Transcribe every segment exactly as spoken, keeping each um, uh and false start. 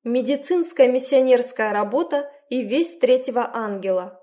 Медицинская миссионерская работа и весть третьего ангела.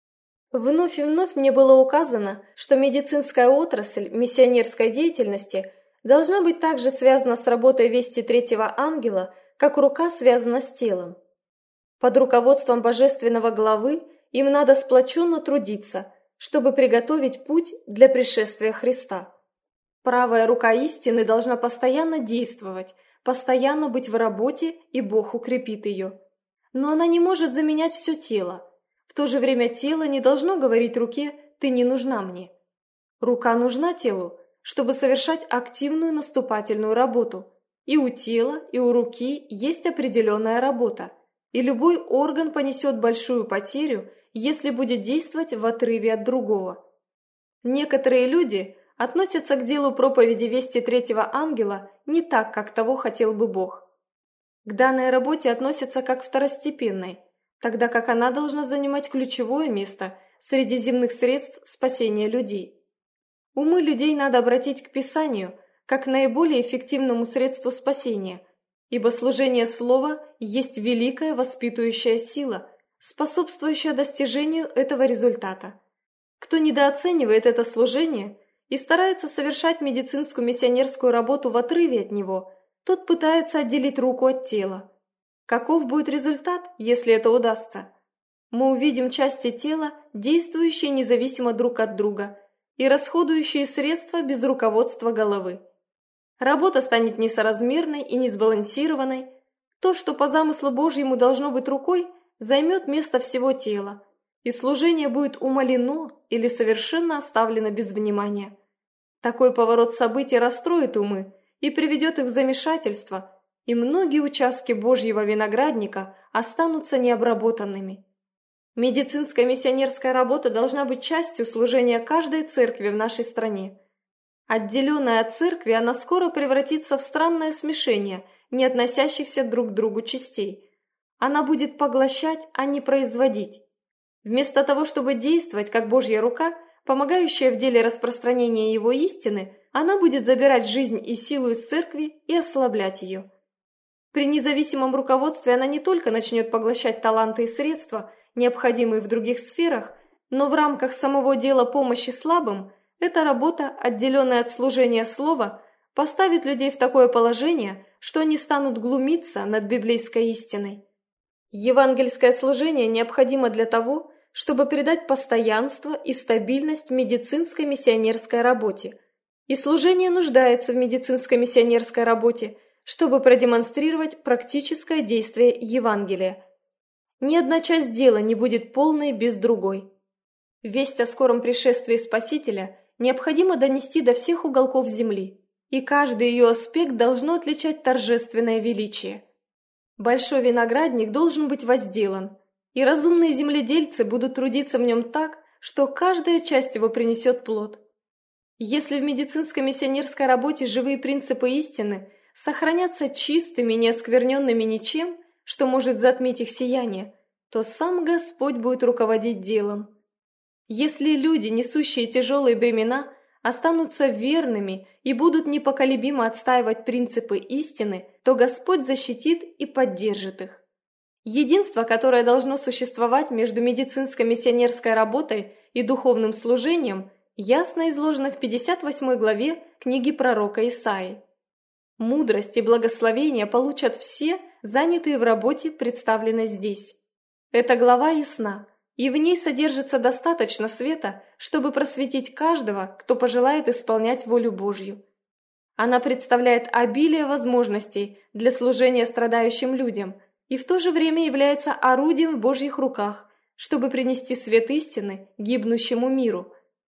Вновь и вновь мне было указано, что медицинская отрасль миссионерской деятельности должна быть также связана с работой вести третьего ангела, как рука связана с телом. Под руководством божественного главы им надо сплоченно трудиться, чтобы приготовить путь для пришествия Христа. Правая рука истины должна постоянно действовать, постоянно быть в работе, и Бог укрепит ее. Но она не может заменять все тело. В то же время тело не должно говорить руке «ты не нужна мне». Рука нужна телу, чтобы совершать активную наступательную работу. И у тела, и у руки есть определенная работа, и любой орган понесет большую потерю, если будет действовать в отрыве от другого. Некоторые люди относятся к делу проповеди вести третьего ангела не так, как того хотел бы Бог. К данной работе относятся как второстепенной, тогда как она должна занимать ключевое место среди земных средств спасения людей. Умы людей надо обратить к Писанию как к наиболее эффективному средству спасения, ибо служение Слова есть великая воспитывающая сила, способствующая достижению этого результата. Кто недооценивает это служение и старается совершать медицинскую миссионерскую работу в отрыве от него, тот пытается отделить руку от тела. Каков будет результат, если это удастся? Мы увидим части тела, действующие независимо друг от друга и расходующие средства без руководства головы. Работа станет несоразмерной и несбалансированной. То, что по замыслу Божьему должно быть рукой, займет место всего тела, и служение будет умалено или совершенно оставлено без внимания. Такой поворот событий расстроит умы и приведет их в замешательство, и многие участки Божьего виноградника останутся необработанными. Медицинская миссионерская работа должна быть частью служения каждой церкви в нашей стране. Отделенная от церкви, она скоро превратится в странное смешение не относящихся друг к другу частей. Она будет поглощать, а не производить. Вместо того, чтобы действовать как Божья рука, помогающая в деле распространения Его истины, она будет забирать жизнь и силу из церкви и ослаблять ее. При независимом руководстве она не только начнет поглощать таланты и средства, необходимые в других сферах, но в рамках самого дела помощи слабым, эта работа, отделенная от служения слова, поставит людей в такое положение, что они станут глумиться над библейской истиной. Евангельское служение необходимо для того, чтобы придать постоянство и стабильность медицинской миссионерской работе. И служение нуждается в медицинской миссионерской работе, чтобы продемонстрировать практическое действие Евангелия. Ни одна часть дела не будет полной без другой. Весть о скором пришествии Спасителя необходимо донести до всех уголков земли, и каждый ее аспект должно отличать торжественное величие. Большой виноградник должен быть возделан, и разумные земледельцы будут трудиться в нем так, что каждая часть его принесет плод. Если в медицинской миссионерской работе живые принципы истины сохранятся чистыми, не оскверненными ничем, что может затмить их сияние, то сам Господь будет руководить делом. Если люди, несущие тяжелые бремена, останутся верными и будут непоколебимо отстаивать принципы истины, то Господь защитит и поддержит их. Единство, которое должно существовать между медицинской миссионерской работой и духовным служением, ясно изложено в пятьдесят восьмой главе книги пророка Исаии. Мудрость и благословение получат все, занятые в работе, представленной здесь. Эта глава ясна, и в ней содержится достаточно света, чтобы просветить каждого, кто пожелает исполнять волю Божью. Она представляет обилие возможностей для служения страдающим людям и в то же время является орудием в Божьих руках, чтобы принести свет истины гибнущему миру.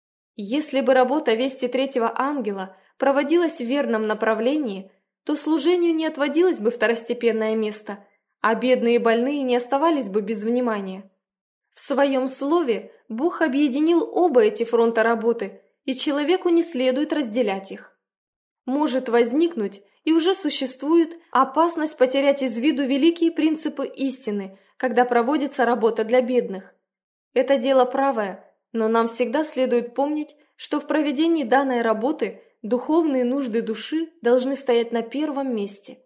Если бы работа вести третьего ангела проводилась в верном направлении, то служению не отводилось бы второстепенное место, а бедные и больные не оставались бы без внимания. В своем слове Бог объединил оба эти фронта работы, и человеку не следует разделять их. Может возникнуть, и уже существует, опасность потерять из виду великие принципы истины, когда проводится работа для бедных. Это дело правое, но нам всегда следует помнить, что в проведении данной работы духовные нужды души должны стоять на первом месте.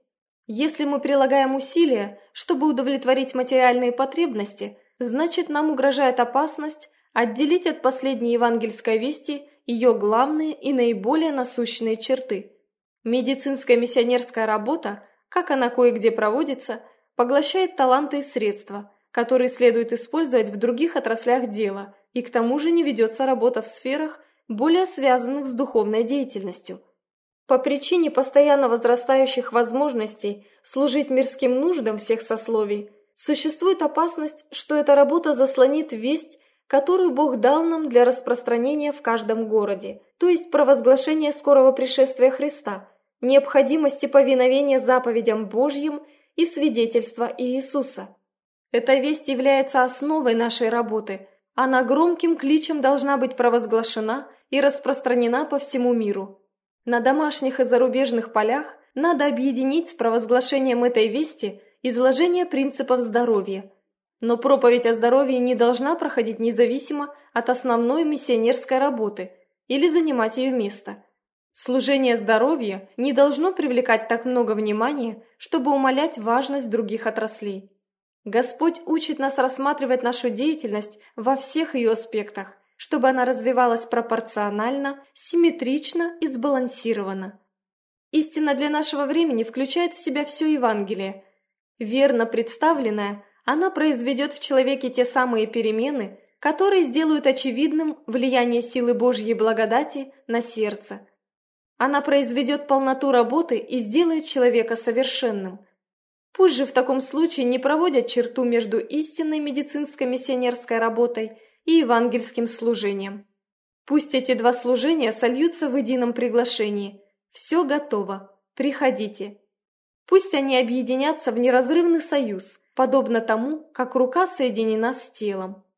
Если мы прилагаем усилия, чтобы удовлетворить материальные потребности, значит, нам угрожает опасность отделить от последней евангельской вести ее главные и наиболее насущные черты. Медицинская миссионерская работа, как она кое-где проводится, поглощает таланты и средства, которые следует использовать в других отраслях дела, и к тому же не ведется работа в сферах, более связанных с духовной деятельностью. По причине постоянно возрастающих возможностей служить мирским нуждам всех сословий, существует опасность, что эта работа заслонит весть, которую Бог дал нам для распространения в каждом городе, то есть провозглашение скорого пришествия Христа, необходимости повиновения заповедям Божьим и свидетельства Иисуса. Эта весть является основой нашей работы, она громким кличем должна быть провозглашена и распространена по всему миру. На домашних и зарубежных полях надо объединить с провозглашением этой вести изложение принципов здоровья. Но проповедь о здоровье не должна проходить независимо от основной миссионерской работы или занимать ее место. Служение здоровью не должно привлекать так много внимания, чтобы умалять важность других отраслей. Господь учит нас рассматривать нашу деятельность во всех ее аспектах, чтобы она развивалась пропорционально, симметрично и сбалансированно. Истина для нашего времени включает в себя все Евангелие. Верно представленная, она произведет в человеке те самые перемены, которые сделают очевидным влияние силы Божьей благодати на сердце. Она произведет полноту работы и сделает человека совершенным. Пусть же в таком случае не проводят черту между истинной медицинской миссионерской работой и евангельским служением. Пусть эти два служения сольются в едином приглашении. Все готово. Приходите. Пусть они объединятся в неразрывный союз, подобно тому, как рука соединена с телом.